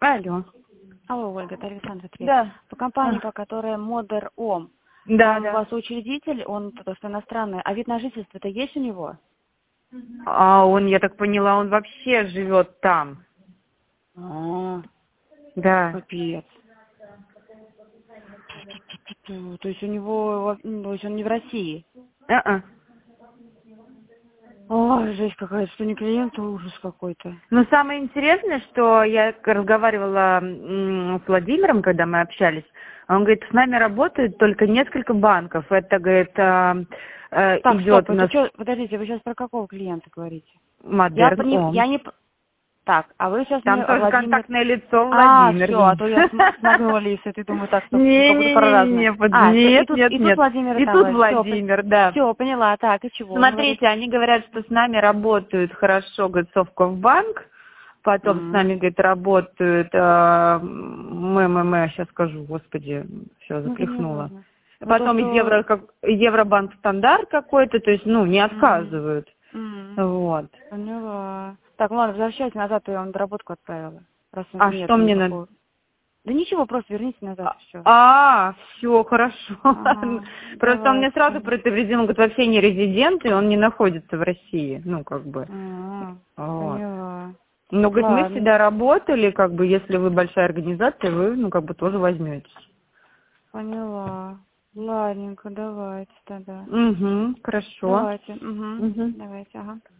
Алло. Алло, Ольга, это Александр Твет. Да. По компании, по которой Модер.Ом. Да, Он да. у вас учредитель, он просто иностранный. А вид на жительство-то есть у него? А он, я так поняла, он вообще живет там. Да. Капец. То есть у него, то есть он не в России? А-а. Ой, жесть какая-то, что не клиент, то ужас какой-то. Но самое интересное, что я разговаривала с Владимиром, когда мы общались, он говорит, с нами работают только несколько банков. Это, говорит, Так, идет стоп, у это нас что, подождите, вы сейчас про какого клиента говорите? Модерн.Ом. Я не... Так, а вы сейчас мне Там тоже Владимир... контактное лицо А, Владимир. все, а то я смогнула ты думаю, так, стоп, как будто про разные. Нет, И тут нет. Владимир И тут Владимир, да. Все, поняла, так, и чего он говорит? Смотрите, они говорят, что с нами работают хорошо, говорит, Совкомбанк, потом с нами, говорит, работают, сейчас скажу, господи, все, Ну, это не заклихнула. важно. Ну, то, Потом что... Евробанк стандарт какой-то, то есть, ну, не отказывают. Вот. Поняла. Так, ладно, возвращайте назад, я вам доработку отправила. Раз А нет что мне надо? никакого... Да ничего, просто верните назад, все. Все, хорошо. Ага, Просто он мне давайте. сразу предупредил, он говорит, вообще не резидент, и он не находится в России. Ну, как бы. Вот. Поняла. Ну, говорит, мы Ладно, всегда работали, как бы, если вы большая организация, вы, ну, как бы, тоже возьметесь. поняла. Ладненько, давайте тогда. Угу, хорошо. Давайте, Угу. давайте, ага.